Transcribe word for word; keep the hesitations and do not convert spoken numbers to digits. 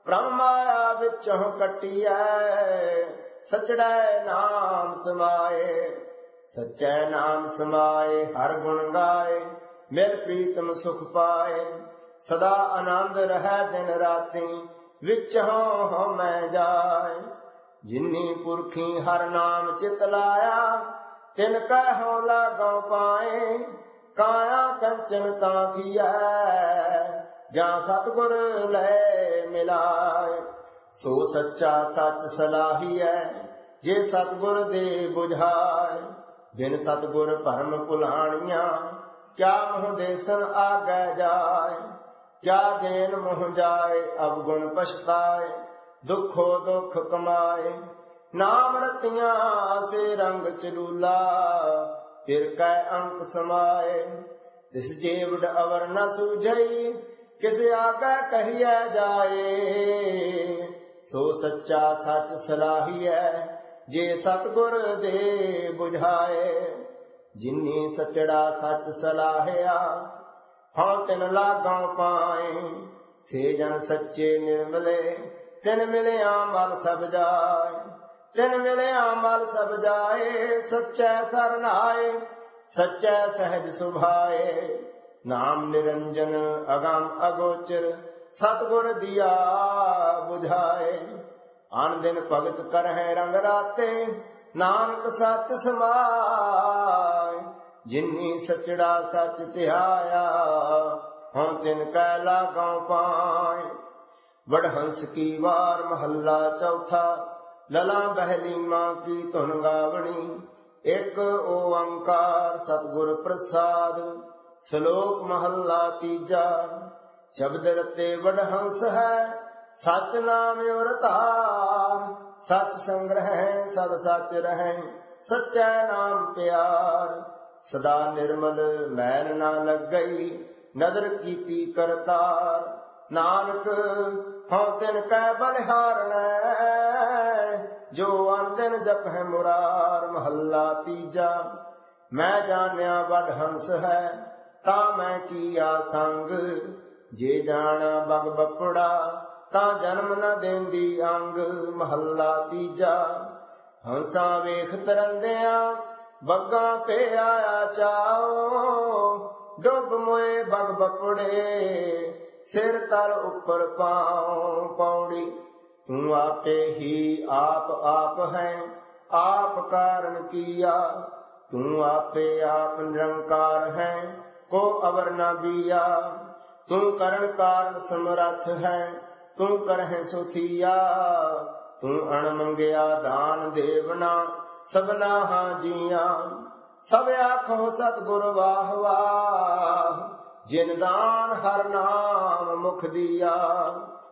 ਭ੍ਰਮ ਮਾਇਆ ਵਿੱਚੋਂ ਕੱਟੀਐ, ਸਚੜੈ ਨਾਮ ਸਮਾਏ। ਸਚੈ ਨਾਮ ਸਮਾਏ ਹਰ ਗੁਣ ਗਾਏ, ਮਿਲ ਪ੍ਰੀਤਮ ਸੁਖ ਪਾਏ। ਸਦਾ ਆਨੰਦ ਰਹਿ ਦਿਨ ਰਾਤੀ, ਵਿੱਚੋਂ ਹਉ ਮੈਂ ਜਾਏ। ਜਿਨੀ ਪੁਰਖੀ ਹਰ ਨਾਮ ਚਿਤ ਲਾਇਆ, ਤਿਨ ਕੈ ਹਉ ਲਾਗੋ ਪਾਏ। ਕਾਇਆ ਕੰਚਨ ਤਾਂ ਕੀਐ, ਜਾਂ ਸਤਿਗੁਰ ਲੈ ਮਿਲਾਏ। ਸੋ ਸੱਚਾ ਸੱਚ ਸਲਾਹੀਐ, ਜੇ ਸਤਿਗੁਰ ਦੇ ਬੁਝਾਏ। ਬਿਨ ਸਤਿਗੁਰ ਭਰਮ ਭੁਲਾਣੀਆਂ, ਕਿਆ ਮੋਹ ਦੇਸਨ ਆਗੈ ਜਾਏ। ਕਿਆ ਦੇਨ ਮੋਹ ਜਾਏ ਅਵਗੁਣ ਪਛਤਾਏ, ਦੁਖੋ ਦੁਖ ਕਮਾਏ। ਨਾਮ ਰਤੀਆਂ ਸੇ ਰੰਗ ਚਲੂਲਾ, ਫਿਰ ਕੈ ਅੰਕ ਸਮਾਏ। ਤਿਸ ਜੀਵਡ ਅਵਰ ਨ ਸੂਝਈ, ਕਿਸ ਆਗੈ ਕਹੀਐ ਜਾਏ। ਸੋ ਸੱਚਾ ਸੱਚ ਸਲਾਹੀਐ, ਜੇ ਸਤਿਗੁਰ ਦੇ ਬੁਝਾਏ। ਜਿਨੀ ਸਚੜਾ ਸੱਚ ਸਲਾਹਿਆ, ਹਉ ਤਿਨ ਲਾਗੋਂ ਪਾਏ। ਸੇ ਜਨ ਸੱਚੇ ਨਿਰਮਲੇ, ਤਿਨ ਮਿਲਿਆ ਮਲ ਸਭ ਜਾਏ। ਤਿਨ ਮਿਲਿਆ ਮਲ ਸਭ ਜਾਏ, ਸੱਚੈ ਸਰਨਾਏ। ਸੱਚੈ ਸਹਿਜ ਸੁਭਾਏ। ਨਾਮ ਨਿਰੰਜਨ ਅਗਮ ਅਗੋਚਰ, ਸਤਿਗੁਰ ਦੀਆ ਬੁਝਾਏ। ਅਨ ਦਿਨ ਭਗਤ ਕਰਹਿ ਰੰਗ ਰਾਤੇ, ਨਾਨਕ ਸੱਚ ਸਮਾਏ। ਜਿਨੀ ਸਚੜਾ ਸੱਚ ਧਿਆਇਆ, ਹਉ ਤਿਨ ਕੈ ਲਾਗੋਂ ਪਾਏ। ਵਡਹੰਸ ਕੀ ਵਾਰ ਮਹੱਲਾ ਚੌਥਾ, ਲਲਾ ਬਹਿਲੀਮਾਂ ਕੀ ਧੁਨ ਗਾਵਣੀ। ਇੱਕ ਓੰਕਾਰ ਸਤਿਗੁਰ ਪ੍ਰਸਾਦ, ਸ਼ਲੋਕ ਮਹੱਲਾ ਤੀਜਾ। ਸ਼ਬਦ ਰਤੇ ਵਡਹੰਸ ਹੈ, ਸਚ ਨਾਮ ਔਰ ਧਾਰ। ਸਚ ਸੰਗ੍ਰਹਿ ਸਦ ਸਚ ਰਹਿ, ਸਚੈ ਨਾਮ ਪਿਆਰ। ਸਦਾ ਨਿਰਮਲ ਮੈਲ ਨਾ ਲੱਗਈ, ਨਦਰ ਕੀਤੀ ਕਰਤਾਰ। ਨਾਨਕ ਹਉ ਤਿਨ ਕੈ ਬਲਿਹਾਰਣੈ, ਜੋ ਅਨ ਦਿਨ ਜਪਹਿ ਮੁਰਾਰ। ਮਹੱਲਾ ਤੀਜਾ। ਮੈਂ ਜਾਣਿਆ ਵਡਹੰਸ ਹੈ, ਤਾਂ ਮੈਂ ਕੀਆ ਸੰਗ। ਜੇ ਜਾਣਾ ਬਗ ਬਪੜਾ, ਤਾਂ ਜਨਮ ਨ ਦੇਂਦੀ ਅੰਗ। ਮਹੱਲਾ ਤੀਜਾ। ਹੰਸਾਂ ਵੇਖ ਤਰੰਦਿਆਂ, ਬੱਗਾਂ ਤੇ ਆਇਆ ਚਾਓ। ਡੁੱਬ ਮੋਏ ਬਗ ਬਪੜੇ, ਸਿਰ ਤਲ ਉੱਪਰ ਪਾਉ। ਪੌੜੀ। ਤੂੰ ਆਪੇ ਹੀ ਆਪ ਆਪ ਹੈ, ਆਪ ਕਾਰਨ ਕੀਆ। ਤੂੰ ਆਪੇ ਆਪ ਨਿਰੰਕਾਰ ਹੈ, ਕੋ ਅਵਰ ਨ ਬੀਆ। ਤੂੰ ਕਰਨ ਕਾਰਨ ਸਮਰੱਥ ਹੈ, ਤੂੰ ਕਰਹਿ ਸੋ ਥੀਆ। ਤੂੰ ਅਣ ਮੰਗਿਆ ਦਾਨ ਦੇਵਨਾ, ਸਭਨਾ ਹਾਂ ਜੀਆਂ। ਸਭ ਆਖੋ ਸਤਿਗੁਰ ਵਾਹ ਵਾਹ, ਜਿਨ ਦਾਨ ਹਰ ਨਾਮ ਮੁਖ ਦੀਆ।